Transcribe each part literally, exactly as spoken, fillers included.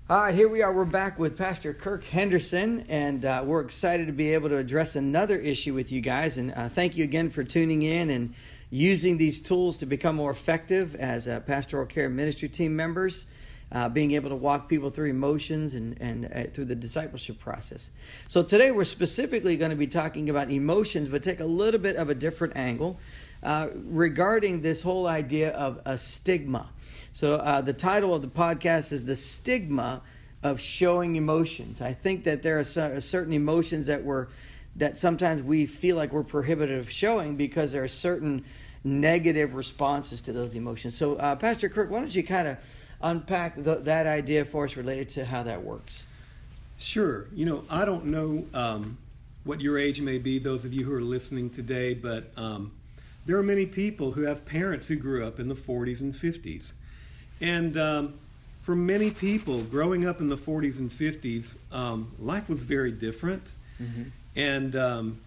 All right, here we are. We're back with Pastor Kirk Henderson, and uh, we're excited to be able to address another issue with you guys. And uh, thank you again for tuning in and using these tools to become more effective as uh, pastoral care ministry team members, uh, being able to walk people through emotions and, and uh, through the discipleship process. So today we're specifically going to be talking about emotions, but take a little bit of a different angle uh, regarding this whole idea of a stigma. So uh, the title of the podcast is The Stigma of Showing Emotions. I think that there are certain emotions that we're, that sometimes we feel like we're prohibited of showing because there are certain negative responses to those emotions. So uh, Pastor Kirk, why don't you kind of unpack the, that idea for us related to how that works? Sure. You know, I don't know um, what your age may be, those of you who are listening today, but um, there are many people who have parents who grew up in the forties and fifties. And um, for many people, growing up in the forties and fifties, um, life was very different. Mm-hmm. And um,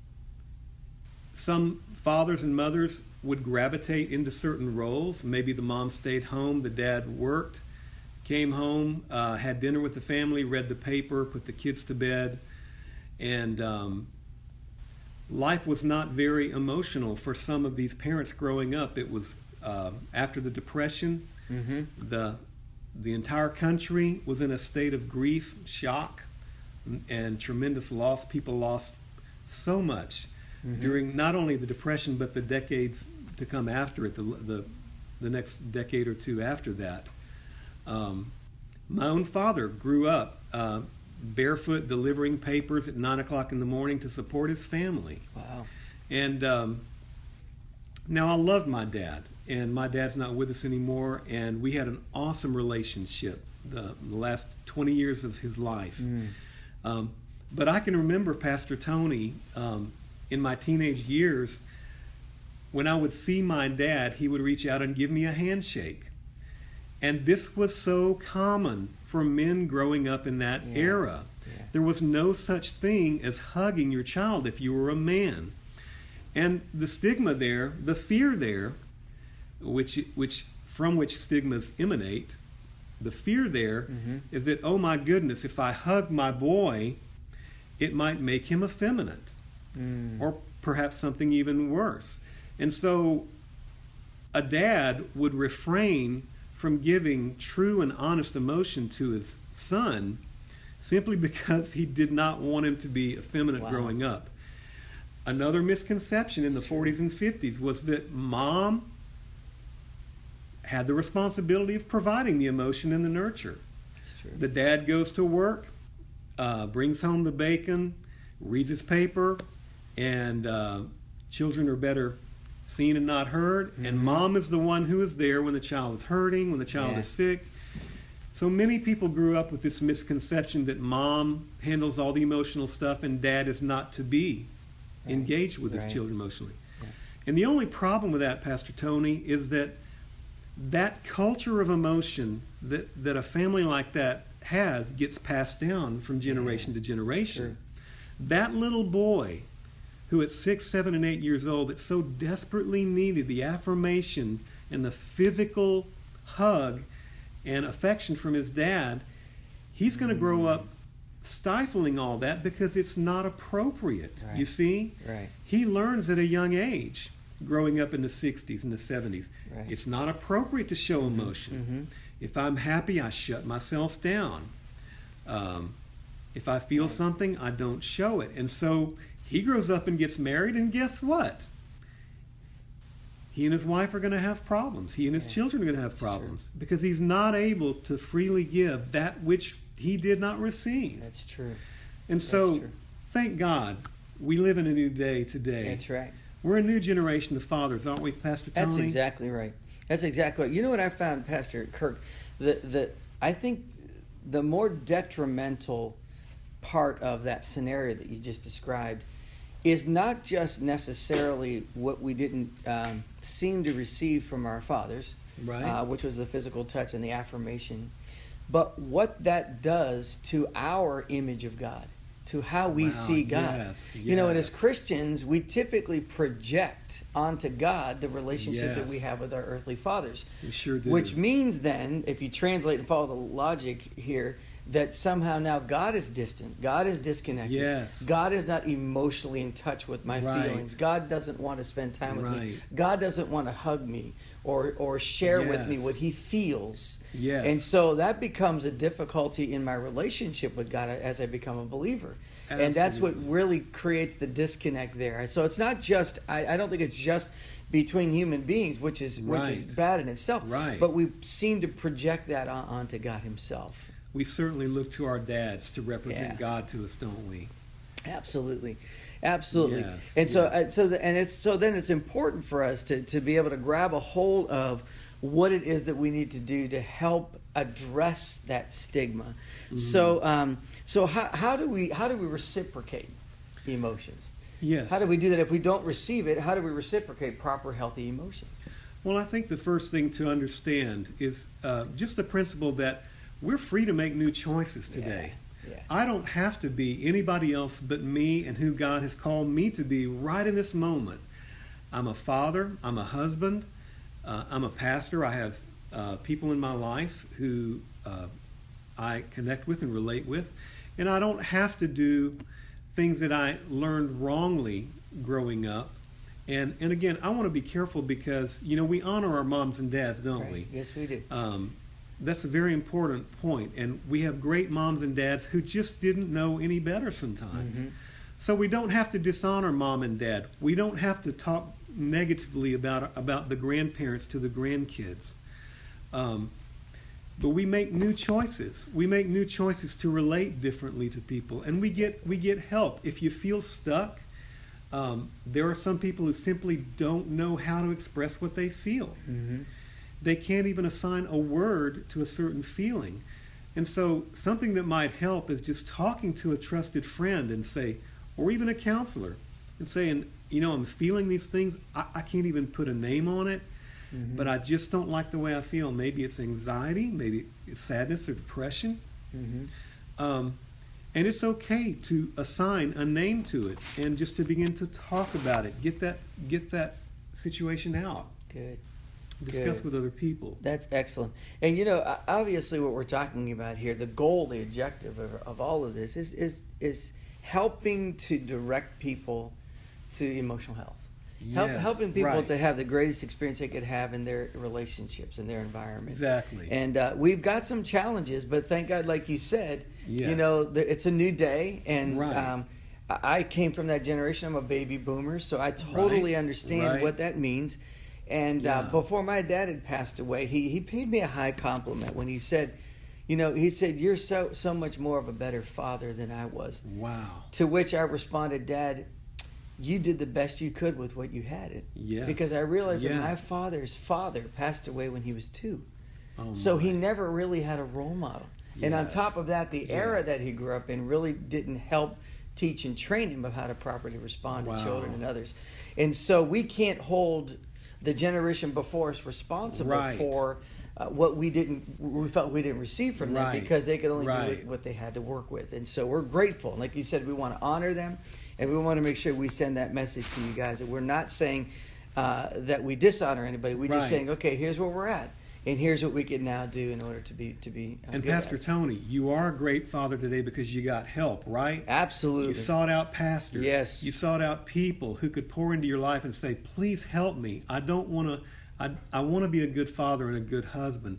some fathers and mothers would gravitate into certain roles. Maybe the mom stayed home, the dad worked, came home, uh, had dinner with the family, read the paper, put the kids to bed. And um, life was not very emotional for some of these parents growing up. It was uh, after the Depression. Mm-hmm. The the entire country was in a state of grief, shock, and tremendous loss. People lost so much mm-hmm. during not only the Depression, but the decades to come after it, the the, the next decade or two after that. Um, my own father grew up uh, barefoot, delivering papers at nine o'clock in the morning to support his family. Wow. And um, now I loved my dad. And my dad's not with us anymore, and we had an awesome relationship the, the last twenty years of his life. Mm. Um, but I can remember Pastor Tony um, in my teenage years, when I would see my dad, he would reach out and give me a handshake. And this was so common for men growing up in that yeah. era. Yeah. There was no such thing as hugging your child if you were a man. And the stigma there, the fear there, which which from which stigmas emanate, the fear there mm-hmm. is that, oh my goodness, if I hug my boy, it might make him effeminate, mm. or perhaps something even worse. And so a dad would refrain from giving true and honest emotion to his son simply because he did not want him to be effeminate wow. growing up. Another misconception in the forties and fifties was that mom had the responsibility of providing the emotion and the nurture. The dad goes to work, uh, brings home the bacon, reads his paper, and uh, children are better seen and not heard. Mm-hmm. And mom is the one who is there when the child is hurting, when the child yeah. is sick. So many people grew up with this misconception that mom handles all the emotional stuff and dad is not to be right. engaged with right. his children emotionally. Yeah. And the only problem with that, Pastor Tony, is that that culture of emotion that, that a family like that has gets passed down from generation yeah, to generation. That little boy who at six, seven, and eight years old that so desperately needed the affirmation and the physical hug and affection from his dad, he's going to mm. grow up stifling all that because it's not appropriate. Right. You see? Right. He learns at a young age, growing up in the sixties and the seventies. Right. It's not appropriate to show mm-hmm. emotion. Mm-hmm. If I'm happy, I shut myself down. Um, if I feel right. something, I don't show it. And so he grows up and gets married, and guess what? He and his wife are going to have problems. He and his yeah. children are going to have That's problems true. Because he's not able to freely give that which he did not receive. That's true. And That's so, true. Thank God, we live in a new day today. That's right. We're a new generation of fathers, aren't we, Pastor Tony? That's exactly right. That's exactly right. You know what I found, Pastor Kirk? That that I think the more detrimental part of that scenario that you just described is not just necessarily what we didn't um, seem to receive from our fathers, right. uh, which was the physical touch and the affirmation, but what that does to our image of God, to how we Wow, see God. yes, You know, and as yes. Christians, we typically project onto God the relationship that we Yes. have with our earthly fathers. We sure do. Which means then, if you translate and follow the logic here, that somehow now God is distant. God is disconnected. Yes. God is not emotionally in touch with my Right. feelings. God doesn't want to spend time with me. Right. God doesn't want to hug me or, or share with me Yes. what he feels. Yes. And so that becomes a difficulty in my relationship with God as I become a believer. And that's what Absolutely. really creates the disconnect there. So it's not just, I, I don't think it's just between human beings, which is which is Right. bad in itself. Right. But we seem to project that on, onto God himself. We certainly look to our dads to represent Yeah. God to us, don't we? Absolutely, absolutely. Yes, and so, yes. uh, so, the, and it's so then it's important for us to to be able to grab a hold of what it is that we need to do to help address that stigma. Mm-hmm. So, um, so how how do we how do we reciprocate emotions? Yes. How do we do that if we don't receive it? How do we reciprocate proper, healthy emotions? Well, I think the first thing to understand is uh, just the principle that we're free to make new choices today. Yeah, yeah. I don't have to be anybody else but me and who God has called me to be right in this moment. I'm a father, I'm a husband, uh, I'm a pastor. I have uh, people in my life who uh, I connect with and relate with, and I don't have to do things that I learned wrongly growing up. And and again, I want to be careful because, you know, we honor our moms and dads, don't Right. we? Yes, we do. Um, that's a very important point. And we have great moms and dads who just didn't know any better sometimes. Mhm. So we don't have to dishonor mom and dad. We don't have to talk negatively about about the grandparents to the grandkids. Um, but we make new choices. We make new choices to relate differently to people, and we get we get help. If you feel stuck, um, there are some people who simply don't know how to express what they feel. Mm-hmm. They can't even assign a word to a certain feeling. And so something that might help is just talking to a trusted friend and say, or even a counselor, and saying, you know, I'm feeling these things. I, I can't even put a name on it, Mhm. but I just don't like the way I feel. Maybe it's anxiety, maybe it's sadness or depression. Mm-hmm. Um, and it's okay to assign a name to it and just to begin to talk about it. Get that, get that situation out. Good. Discuss Good. with other people. That's excellent. And you know, o- obviously, what we're talking about here, the goal, the objective of, of all of this is is is helping to direct people to emotional health. Help, Yes, helping people right. to have the greatest experience they could have in their relationships, in their environment. Exactly. And uh, we've got some challenges, but thank God, like you said, you Yes. know, th- it's a new day, and Right. um, I I came from that generation. I'm a baby boomer, so I totally Right, understand right. what that means. And uh, Yeah. before my dad had passed away, he, he paid me a high compliment when he said, you know, he said, "You're so so much more of a better father than I was." Wow. To which I responded, "Dad, you did the best you could with what you had." It Yes. because I realized that Yes. my father's father passed away when he was two, Oh so my. he never really had a role model. And on Yes. top of that, the era Yes. that he grew up in really didn't help teach and train him of how to properly respond Wow. to children and others. And so we can't hold the generation before us responsible Right. for uh, what we didn't we felt we didn't receive from them Right. because they could only do Right. it, what they had to work with. And so we're grateful. And like you said, we want to honor them, and we want to make sure we send that message to you guys that we're not saying uh, that we dishonor anybody. We're just Right. saying, okay, here's where we're at, and here's what we can now do in order to be to be. Uh, And good Pastor at it. Tony, you are a great father today because you got help, right? Absolutely. You sought out pastors. Yes. You sought out people who could pour into your life and say, "Please help me. I don't want to. I I want to be a good father and a good husband."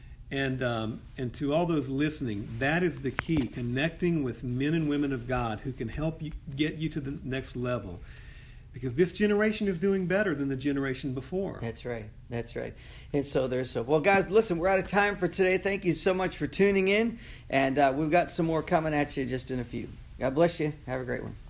And um, and to all those listening, that is the key: connecting with men and women of God who can help you get you to the next level. Because this generation is doing better than the generation before. That's right. That's right. And so there's so well, guys. Listen, we're out of time for today. Thank you so much for tuning in, and uh, we've got some more coming at you just in a few. God bless you. Have a great one.